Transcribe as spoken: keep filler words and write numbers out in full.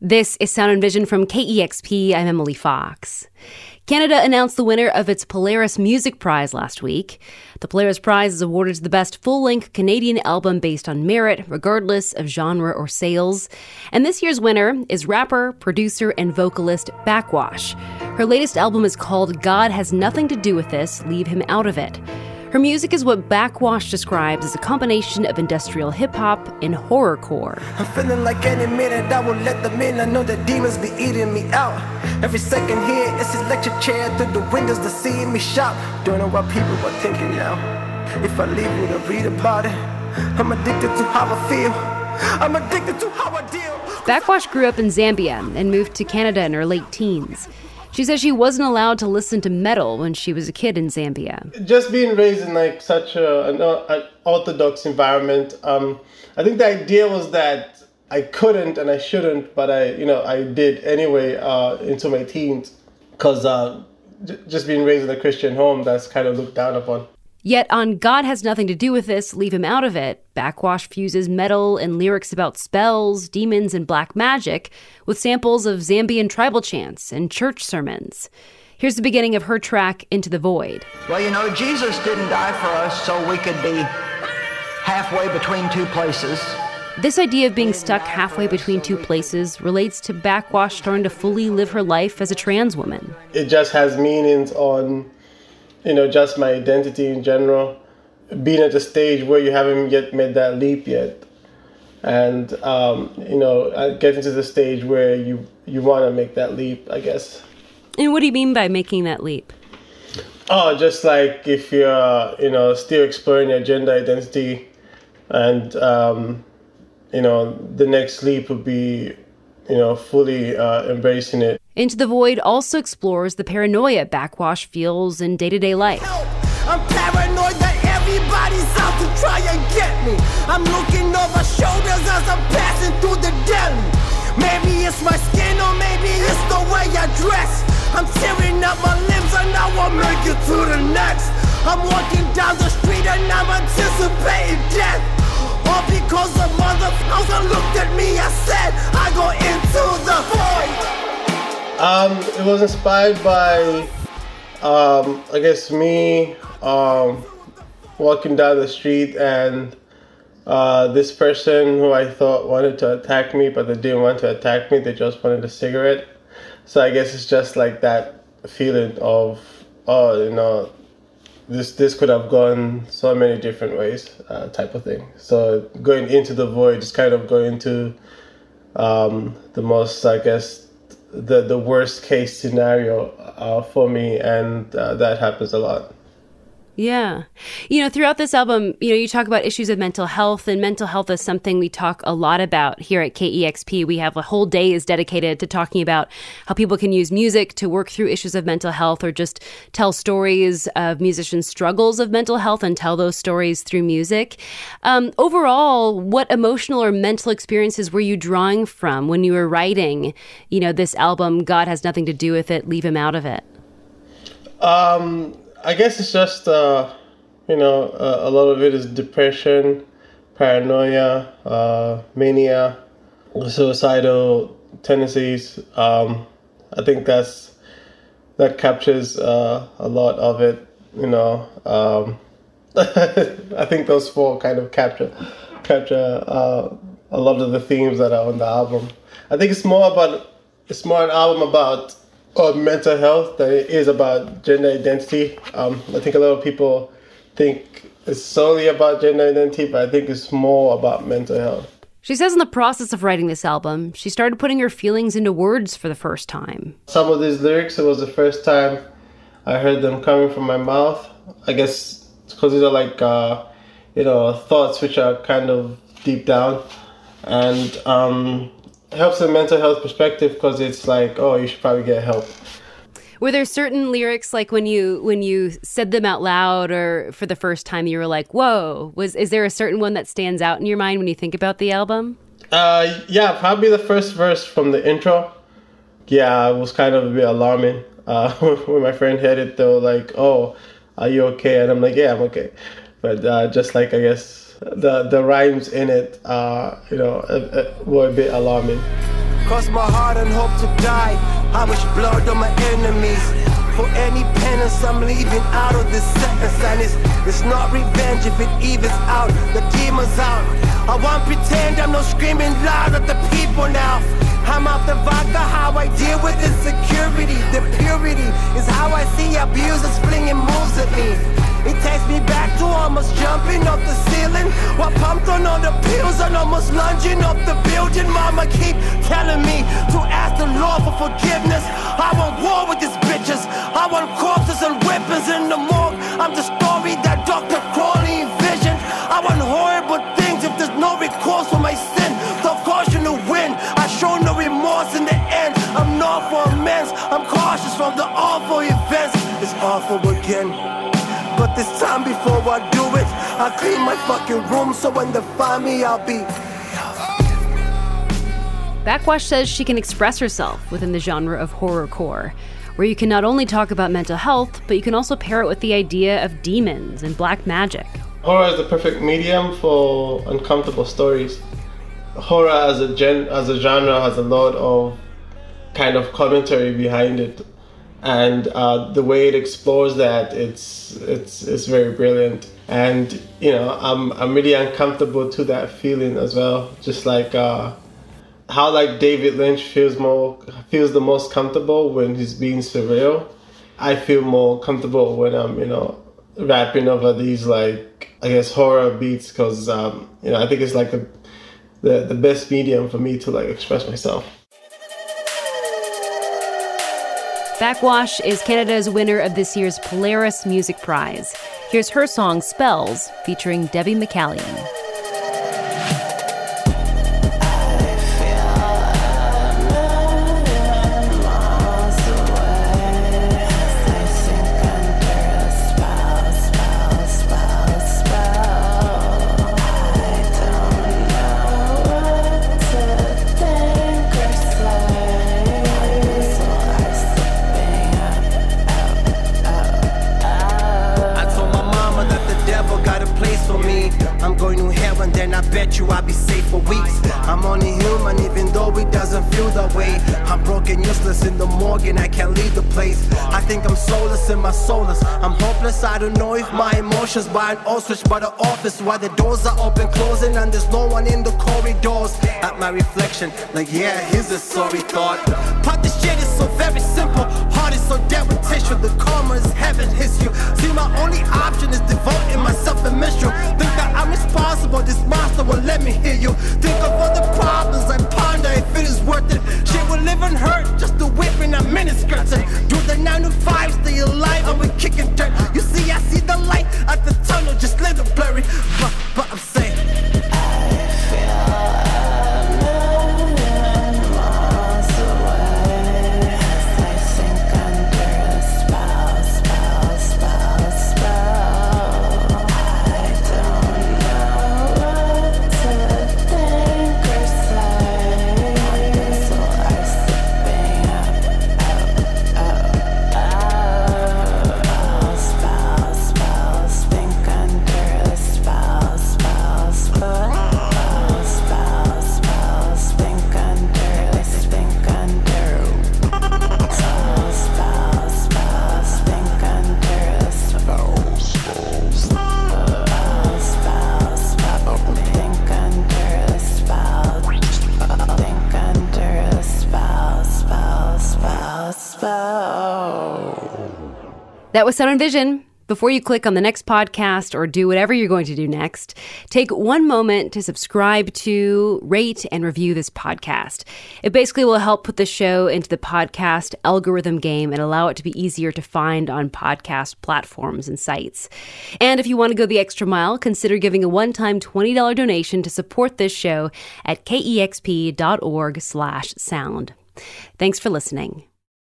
This is Sound and Vision from K E X P. I'm Emily Fox. Canada announced the winner of its Polaris Music Prize last week. The Polaris Prize is awarded to the best full-length Canadian album based on merit, regardless of genre or sales. And this year's winner is rapper, producer, and vocalist Backwash. Her latest album is called God Has Nothing to Do with This, Leave Him Out of It. Her music is what Backwash describes as a combination of industrial hip-hop and horrorcore. I'm feeling like any minute I will let them in. I know that demons be eating me out. Every second here, it's his lecture chair through the windows to see me shout. Don't know what people are thinking now. If I leave you to read about it, I'm addicted to how I feel. I'm addicted to how I deal. Backwash grew up in Zambia and moved to Canada in her late teens. She says she wasn't allowed to listen to metal when she was a kid in Zambia. Just being raised in like such a, an, an orthodox environment, um, I think the idea was that I couldn't and I shouldn't, but I, you know, I did anyway uh, into my teens, because uh, j- just being raised in a Christian home, that's kind of looked down upon. Yet on God Has Nothing to Do with This, Leave Him Out of It, Backwash fuses metal and lyrics about spells, demons, and black magic with samples of Zambian tribal chants and church sermons. Here's the beginning of her track, Into the Void. Well, you know, Jesus didn't die for us so we could be halfway between two places. This idea of being stuck halfway between two places relates to Backwash starting to fully live her life as a trans woman. It just has meanings on, you know, just my identity in general, being at a stage where you haven't yet made that leap yet. And, um, you know, getting to the stage where you, you want to make that leap, I guess. And what do you mean by making that leap? Oh, just like if you're, you know, still exploring your gender identity and, um, you know, the next leap would be, you know, fully uh, embracing it. Into the Void also explores the paranoia Backwash feels in day-to-day life. I'm paranoid that everybody's out to try and get me. I'm looking over shoulders as I'm passing through the deli. Maybe it's my skin or maybe it's the way I dress. I'm tearing up my limbs and I won't make it to the next. I'm walking down the street and I'm anticipating death. All because the motherfucker looked at me and said, I go into the void. Um, it was inspired by, um, I guess, me um, walking down the street and uh, this person who I thought wanted to attack me, but they didn't want to attack me. They just wanted a cigarette. So I guess it's just like that feeling of, oh, you know, this this could have gone so many different ways, uh, type of thing. So going into the void is kind of going to um, the most, I guess, the the worst case scenario uh, for me, and uh, that happens a lot. Yeah. You know, throughout this album, you know, you talk about issues of mental health, and mental health is something we talk a lot about here at K E X P. We have a whole day is dedicated to talking about how people can use music to work through issues of mental health, or just tell stories of musicians' struggles of mental health and tell those stories through music. Um, overall, what emotional or mental experiences were you drawing from when you were writing, you know, this album, God Has Nothing to Do with It, Leave Him Out of It? Um... I guess it's just, uh, you know, uh, a lot of it is depression, paranoia, uh, mania, suicidal tendencies. Um, I think that's that captures uh, a lot of it, you know. Um, I think those four kind of capture capture uh, a lot of the themes that are on the album. I think it's more about it's more an album about or mental health than it is about gender identity. Um, I think a lot of people think it's solely about gender identity, but I think it's more about mental health. She says in the process of writing this album, she started putting her feelings into words for the first time. Some of these lyrics, it was the first time I heard them coming from my mouth. I guess because these are like, uh, you know, thoughts which are kind of deep down. And um, it helps in mental health perspective because it's like, oh, you should probably get help. Were there certain lyrics, like when you when you said them out loud or for the first time, you were like, whoa, was is there a certain one that stands out in your mind when you think about the album? Uh, yeah, probably the first verse from the intro. Yeah, it was kind of a bit alarming. Uh, when my friend heard it, they were like, oh, are you okay? And I'm like, yeah, I'm okay. But uh, just like, I guess, the the rhymes in it, uh, you know, uh, uh, were a bit alarming. Cross my heart and hope to die. I wish blood on my enemies. For any penance, I'm leaving out of this sentence. And it's, it's not revenge if it evens out. The demon's out. I won't pretend I'm not screaming loud at the people now. I'm out the vodka, how I deal with insecurity. The purity is how I see abusers flinging moves at me. It takes me back to almost jumping off the ceiling while pumped on all the pills and almost lunging off the building. Mama keep telling me to ask the Lord for forgiveness. I want war with these bitches. I want corpses and weapons in the morgue. I'm the story that Doctor Crowley envisioned. I want horrible things if there's no recourse for my sin. The caution to win. I show no remorse in the end. I'm not for amends. I'm cautious from the awful events. It's awful again. But this time before I do it, I clean my fucking room so when they find me, I'll be... Backwash says she can express herself within the genre of horrorcore, where you can not only talk about mental health, but you can also pair it with the idea of demons and black magic. Horror is the perfect medium for uncomfortable stories. Horror as a gen- as a genre has a lot of kind of commentary behind it. And uh, the way it explores that, it's it's it's very brilliant. And you know, I'm I'm really uncomfortable to that feeling as well. Just like uh, how like David Lynch feels more feels the most comfortable when he's being surreal. I feel more comfortable when I'm you know rapping over these like I guess horror beats because um, you know I think it's like the, the the best medium for me to like express myself. Backwash is Canada's winner of this year's Polaris Music Prize. Here's her song Spells, featuring Debbie McCallion. I bet you I'll be safe for weeks. I'm only human even though it doesn't feel that way. I'm broken, useless in the morgue and I can't leave the place. I think I'm soulless in my soulless. I'm hopeless, I don't know if my emotions buy an ostrich by the office while the doors are open, closing and there's no one in the corridors. At my reflection, like yeah, here's a sorry thought. But this shit is so very simple. Heart is so dead with tissue. The karma is heaven hits you. See, my only option is devoting myself and miss you. Think that I'm responsible, this monster will let me hear you. Think of all the problems I ponder if it is worth it. Shit will live and hurt just to whip in a miniskirt. Do the nine to five, stay alive, and we kicking dirt. You see, I see the light at the tunnel, just little blurry. But, but I'm saying That was Sound and Vision. Before you click on the next podcast or do whatever you're going to do next, take one moment to subscribe to, rate, and review this podcast. It basically will help put the show into the podcast algorithm game and allow it to be easier to find on podcast platforms and sites. And if you want to go the extra mile, consider giving a one-time twenty dollars donation to support this show at kexp.org slash sound. Thanks for listening.